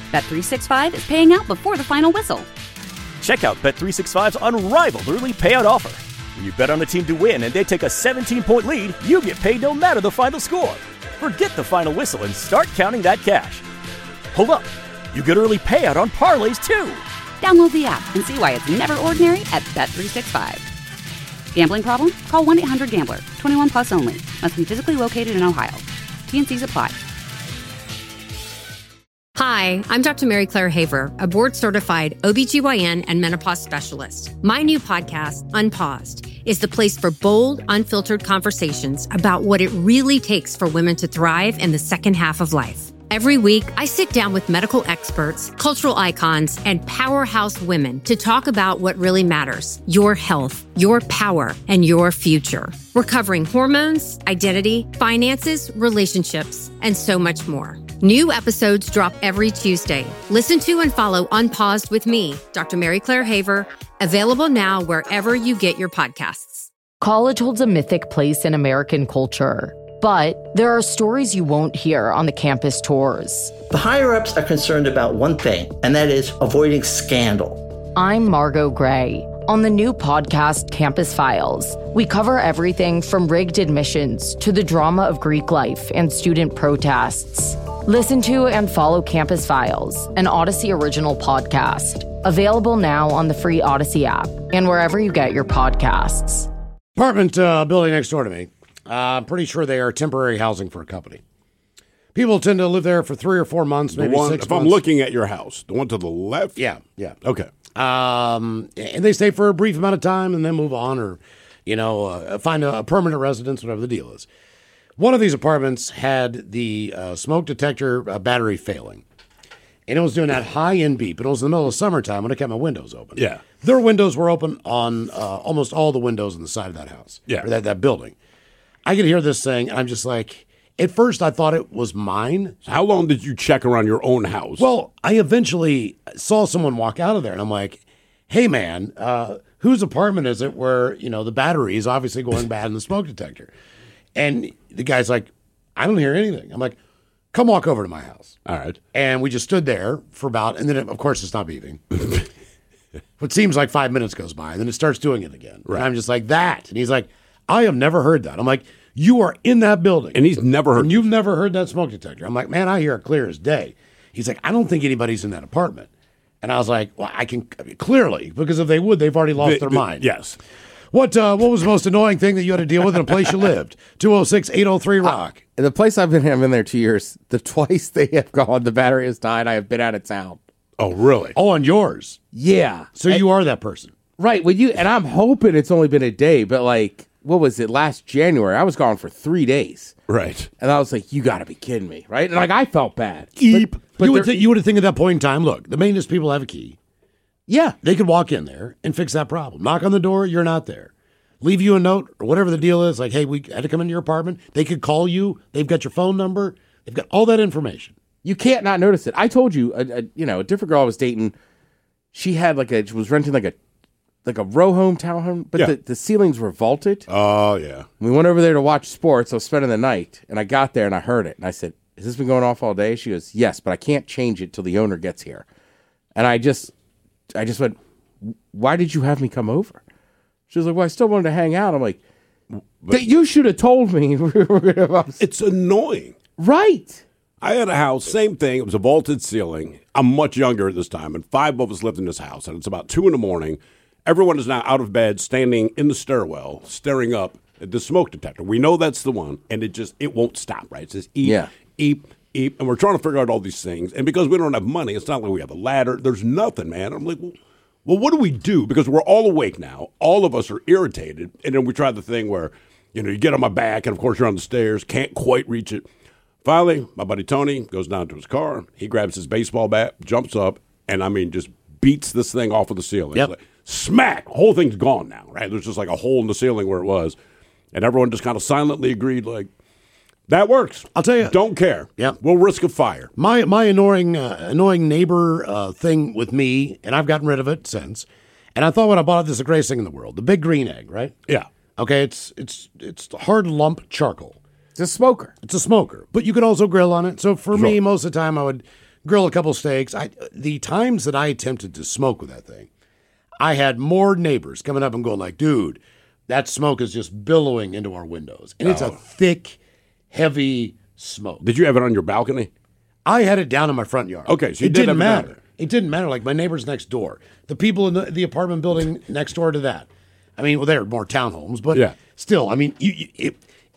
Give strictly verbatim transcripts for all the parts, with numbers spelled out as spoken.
Bet three sixty-five is paying out before the final whistle. Check out Bet three sixty-five's unrivaled early payout offer. When you bet on a team to win and they take a seventeen-point lead, you get paid no matter the final score. Forget the final whistle and start counting that cash. Hold up. You get early payout on parlays, too. Download the app and see why it's never ordinary at Bet three sixty-five. Gambling problem? Call one eight hundred gambler. twenty-one plus only. Must be physically located in Ohio. T N Cs apply. Hi, I'm Doctor Mary Claire Haver, a board-certified O B G Y N and menopause specialist. My new podcast, Unpaused, is the place for bold, unfiltered conversations about what it really takes for women to thrive in the second half of life. Every week, I sit down with medical experts, cultural icons, and powerhouse women to talk about what really matters: your health, your power, and your future. We're covering hormones, identity, finances, relationships, and so much more. New episodes drop every Tuesday. Listen to and follow Unpaused with me, Doctor Mary Claire Haver, available now wherever you get your podcasts. College holds a mythic place in American culture, but there are stories you won't hear on the campus tours. The higher-ups are concerned about one thing, and that is avoiding scandal. I'm Margot Gray. On the new podcast, Campus Files, we cover everything from rigged admissions to the drama of Greek life and student protests. Listen to and follow Campus Files, an Odyssey original podcast. Available now on the free Odyssey app and wherever you get your podcasts. Apartment uh, building next door to me. Uh, I'm pretty sure they are temporary housing for a company. People tend to live there for three or four months, maybe the one, six if months. I'm looking at your house, the one to the left? Yeah, yeah. Okay. Um, and they stay for a brief amount of time and then move on, or, you know, uh, find a, a permanent residence, whatever the deal is. One of these apartments had the uh, smoke detector uh, battery failing. And it was doing that high-end beep. And it was in the middle of summertime when I kept my windows open. Yeah. Their windows were open on uh, almost all the windows on the side of that house. Yeah. Or that, that building. I could hear this thing, and I'm just like, at first I thought it was mine. So how long did you check around your own house? Well, I eventually saw someone walk out of there, and I'm like, hey, man, uh, whose apartment is it where, you know, the battery is obviously going bad in the smoke detector? And the guy's like, I don't hear anything. I'm like, come walk over to my house. All right. And we just stood there for about, and then, it, of course, it's not beeping. What seems like five minutes goes by, and then it starts doing it again. Right. And I'm just like, that. And he's like, I have never heard that. I'm like, you are in that building. And he's never heard And you've never heard that smoke detector. I'm like, man, I hear it clear as day. He's like, I don't think anybody's in that apartment. And I was like, well, I can, I mean, clearly, because if they would, they've already lost The- their the- mind. Yes. What uh, what was the most annoying thing that you had to deal with in a place you lived? two oh six, eight oh three, rock. In the place I've been in, I've been there two years. The twice they have gone, the battery has died. I have been out of town. Oh, really? Oh, on yours. Yeah. So and, you are that person. Right. Well, you and I'm hoping it's only been a day, but like, what was it? Last January, I was gone for three days. Right. And I was like, you got to be kidding me, right? And like, I felt bad. Eep. But, but you would there- th- you would have think at that point in time, look, the maintenance people have a key. yeah. They could walk in there and fix that problem. Knock on the door, you're not there. Leave you a note or whatever the deal is, like, hey, we had to come into your apartment. They could call you. They've got your phone number. They've got all that information. You can't not notice it. I told you, a, a, you know, a different girl I was dating, she had like a, she was renting like a, like a row home, townhome, but Yeah. the, the ceilings were vaulted. Oh, yeah. We went over there to watch sports. I was spending the night, and I got there and I heard it. And I said, has this been going off all day? She goes, yes, but I can't change it till the owner gets here. And I just, I just went, why did you have me come over? She was like, well, I still wanted to hang out. I'm like, that you should have told me. It's annoying. Right. I had a house, same thing. It was a vaulted ceiling. I'm much younger at this time, and five of us lived in this house. And it's about two in the morning. Everyone is now out of bed, standing in the stairwell, staring up at the smoke detector. We know that's the one, and it just it won't stop. Right? It says eep, Yeah. eep, eep, and we're trying to figure out all these things. And because we don't have money, it's not like we have a ladder. There's nothing, man. I'm like, well, well, what do we do? Because we're all awake now. All of us are irritated, and then we try the thing where, you know, you get on my back, and of course you're on the stairs, can't quite reach it. Finally, my buddy Tony goes down to his car. He grabs his baseball bat, jumps up, and I mean, just beats this thing off of the ceiling. Yep. Like, smack! The whole thing's gone now, right? There's just like a hole in the ceiling where it was. And everyone just kind of silently agreed, like, that works. I'll tell you. Don't care. Yep. We'll risk a fire. My my annoying uh, annoying neighbor uh, thing with me, and I've gotten rid of it since. And I thought when I bought it, this is the greatest thing in the world. The big green egg, right? Yeah. Okay, it's it's it's hard lump charcoal. It's a smoker. It's a smoker, but you could also grill on it. So for me, Sure. most of the time, I would grill a couple steaks. I, the times that I attempted to smoke with that thing, I had more neighbors coming up and going like, dude, that smoke is just billowing into our windows. And it's a thick, heavy smoke. Did you have it on your balcony? I had it down in my front yard. Okay, so you it did didn't have it down matter. there. It didn't matter. Like my neighbors next door, the people in the, the apartment building next door to that. I mean, well, they're more townhomes, but Yeah. still, I mean, you, you, if,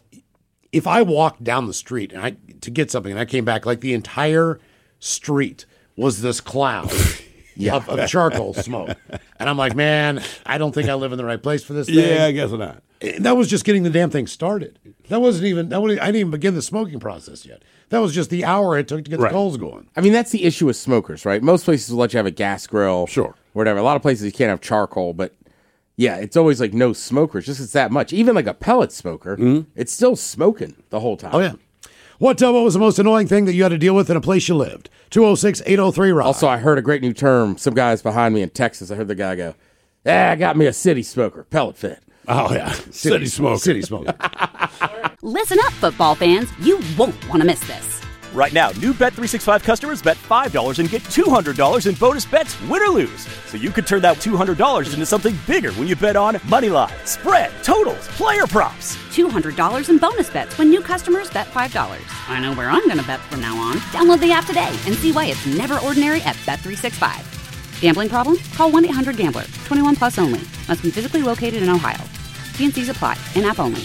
if I walked down the street and I to get something and I came back, like the entire street was this cloud of, of charcoal smoke. And I'm like, man, I don't think I live in the right place for this thing. Yeah, I guess not. And that was just getting the damn thing started. That wasn't even, that would, I didn't even begin the smoking process yet. That was just the hour it took to get Right. the coals going. I mean, that's the issue with smokers, right? Most places will let you have a gas grill. Sure. Whatever. A lot of places you can't have charcoal, but yeah, it's always like no smokers, just it's that much. Even like a pellet smoker, it's still smoking the whole time. Oh, yeah. What, uh, what was the most annoying thing that you had to deal with in a place you lived? two oh six, eight oh three, Rock. Also, I heard a great new term. Some guys behind me in Texas, I heard the guy go, "Ah, I got me a city smoker, pellet fed." Oh, yeah. City smoke. City smoke. Listen up, football fans. You won't want to miss this. Right now, new Bet three sixty-five customers bet five dollars and get two hundred dollars in bonus bets, win or lose. So you could turn that two hundred dollars into something bigger when you bet on money line, spread, totals, player props. two hundred dollars in bonus bets when new customers bet five dollars. I know where I'm going to bet from now on. Download the app today and see why it's never ordinary at Bet three sixty-five. Gambling problem? Call one eight hundred gambler. twenty-one plus only. Must be physically located in Ohio. T N Cs apply. In-app only.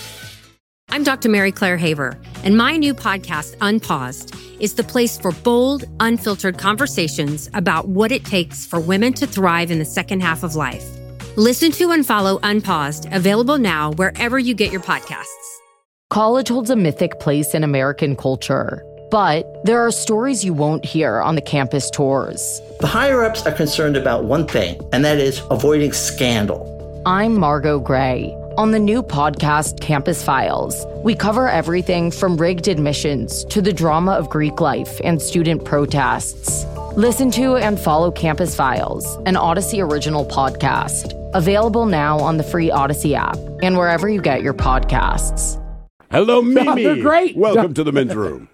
I'm Doctor Mary Claire Haver, and my new podcast, Unpaused, is the place for bold, unfiltered conversations about what it takes for women to thrive in the second half of life. Listen to and follow Unpaused, available now wherever you get your podcasts. College holds a mythic place in American culture, but there are stories you won't hear on the campus tours. The higher-ups are concerned about one thing, and that is avoiding scandal. I'm Margot Gray. On the new podcast, Campus Files, we cover everything from rigged admissions to the drama of Greek life and student protests. Listen to and follow Campus Files, an Odyssey original podcast, available now on the free Odyssey app and wherever you get your podcasts. Hello, Mimi. They're great. Welcome to the men's room.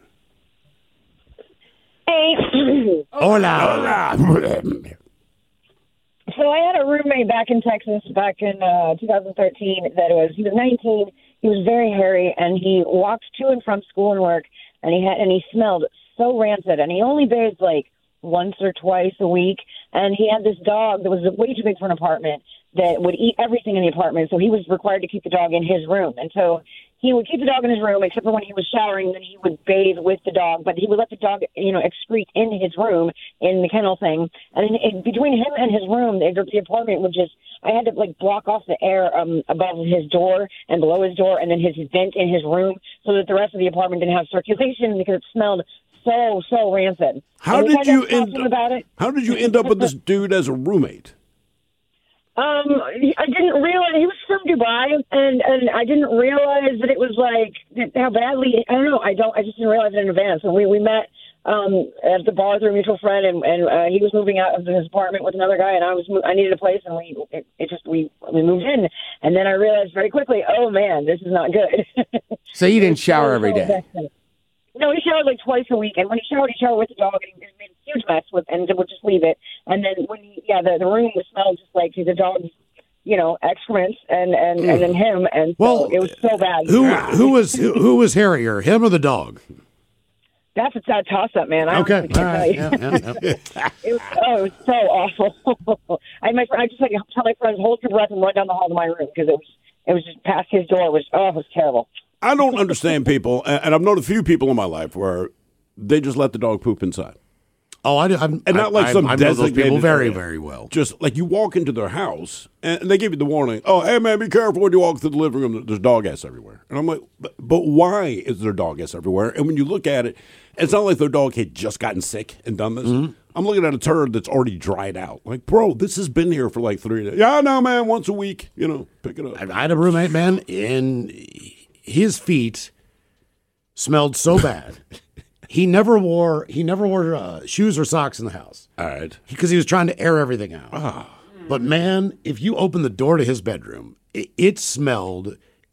Hey. Hola. Hola. So I had a roommate back in Texas back in uh, two thousand thirteen that was, he was nineteen, he was very hairy, and he walked to and from school and work, and he had, and he smelled so rancid, and he only bathed like once or twice a week, and he had this dog that was way too big for an apartment that would eat everything in the apartment, so he was required to keep the dog in his room, and so he would keep the dog in his room, except for when he was showering, then he would bathe with the dog, but he would let the dog, you know, excrete in his room, in the kennel thing, and in, in, between him and his room, the, the apartment would just, I had to, like, block off the air um, above his door and below his door, and then his vent in his room, so that the rest of the apartment didn't have circulation, because it smelled so, so rancid. How And we did tried to you talk end to him up, about it. How did you end up with this dude as a roommate? Um, I didn't realize he was from Dubai, and and I didn't realize that it was like how badly. I don't know. I don't. I just didn't realize it in advance. And we we met um at the bar through a mutual friend, and and uh, he was moving out of his apartment with another guy, and I was I needed a place, and we it, it just we we moved in, and then I realized very quickly, oh man, this is not good. So you didn't shower every day? No, he showered like twice a week, and when he showered, he showered with the dog, and he made a huge mess with, and would just leave it. And then when he, yeah, the, the room smelled just like the dog's, you know, excrements, and and, and then him, and Well, so it was so bad. Who who was who, who was hairier, him or the dog? That's a sad toss-up, man. I Okay, honestly all can't right. tell Yeah, you. yeah, yeah. It was, oh, it was so awful. I my I just like tell my friends hold your breath and run down the hall to my room because it was it was just past his door. It was oh, it was terrible. I don't understand people, and and I've known a few people in my life where they just let the dog poop inside. Oh, I do. I'm, And not like I, some I, I know those designated people very, area. very well. Just like you walk into their house and they give you the warning, oh, hey, man, be careful when you walk through the living room. There's dog ass everywhere. And I'm like, but, but why is there dog ass everywhere? And when you look at it, it's not like their dog had just gotten sick and done this. Mm-hmm. I'm looking at a turd that's already dried out. Like, bro, this has been here for like three days. Yeah, no, man, once a week, you know, pick it up. I had a roommate, man, and his feet smelled so bad. He never wore he never wore uh, shoes or socks in the house. All right. Because he was trying to air everything out. But man, if you open the door to his bedroom, it, it smelled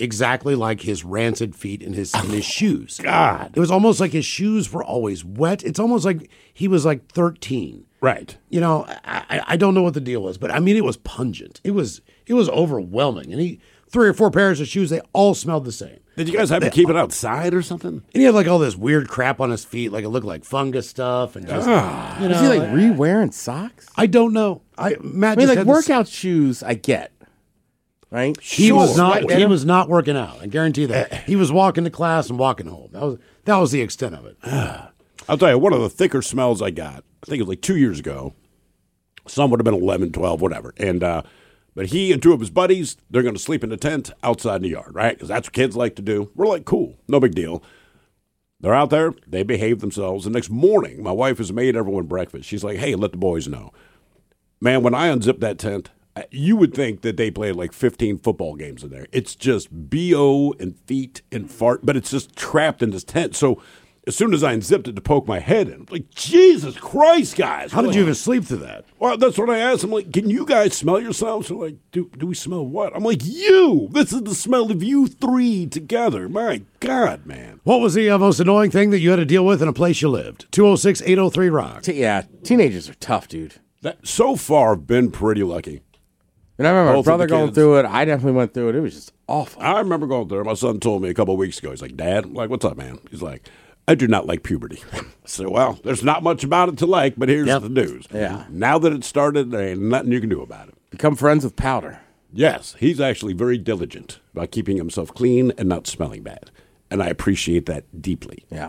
exactly like his rancid feet in his in his shoes. God. It was almost like his shoes were always wet. It's almost like he was like thirteen. Right. You know, I, I don't know what the deal was, but I mean, it was pungent. It was it was overwhelming. And he three or four pairs of shoes, they all smelled the same. Did you guys have they, to keep it outside or something? And he had like all this weird crap on his feet, like it looked like fungus stuff. And just, Ah. you know, Is he like re-wearing socks? I don't know. I Matt I mean, just like had workout shoes, I get, right? He Sure. was not. I He was not working out. I guarantee that he was walking to class and walking home. That was that was the extent of it. I'll tell you, one of the thicker smells I got, I think it was like two years ago. Some would have been eleven, twelve, whatever. And uh, but he and two of his buddies, they're going to sleep in the tent outside in the yard, right? Because that's what kids like to do. We're like, cool, no big deal. They're out there. They behave themselves. The next morning, my wife has made everyone breakfast. She's like, hey, let the boys know. Man, when I unzip that tent, you would think that they played like fifteen football games in there. It's just B O and feet and fart, but it's just trapped in this tent. So as soon as I unzipped it to poke my head in, I'm like, Jesus Christ, guys. How did you even sleep through that? Well, that's what I asked. I'm like, can you guys smell yourselves? They're like, do, do we smell what? I'm like, you. This is the smell of you three together. My God, man. What was the uh, most annoying thing that you had to deal with in a place you lived? two oh six, eight oh three, rock. T- yeah, teenagers are tough, dude. That, so far, I've been pretty lucky. And I remember Both my of brother the going kids. through it. I definitely went through it. It was just awful. I remember going through it. My son told me a couple of weeks ago. He's like, Dad, I'm like, what's up, man? He's like, I do not like puberty. I said, well, there's not much about it to like, but here's Yep. the news. Yeah. Now that it started, there ain't nothing you can do about it. Become friends with powder. Yes, he's actually very diligent about keeping himself clean and not smelling bad. And I appreciate that deeply. Yeah.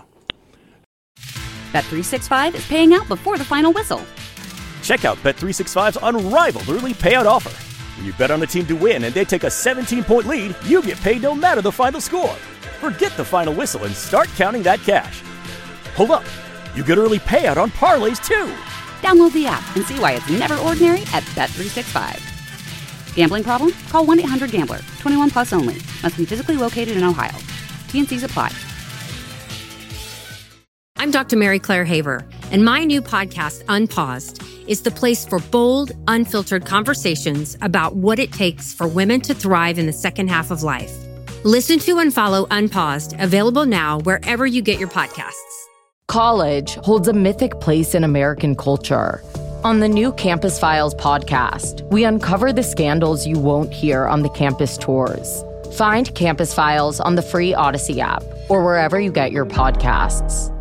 Bet three sixty-five is paying out before the final whistle. Check out Bet three sixty-five's unrivaled early payout offer. When you bet on a team to win and they take a seventeen-point lead, you get paid no matter the final score. Forget the final whistle and start counting that cash. Hold up. You get early payout on parlays, too. Download the app and see why it's never ordinary at Bet three sixty-five. Gambling problem? Call one eight hundred gambler. twenty-one plus only. Must be physically located in Ohio. T and C's apply. I'm Doctor Mary Claire Haver, and my new podcast, Unpaused, is the place for bold, unfiltered conversations about what it takes for women to thrive in the second half of life. Listen to and follow Unpaused, available now wherever you get your podcasts. College holds a mythic place in American culture. On the new Campus Files podcast, we uncover the scandals you won't hear on the campus tours. Find Campus Files on the free Odyssey app or wherever you get your podcasts.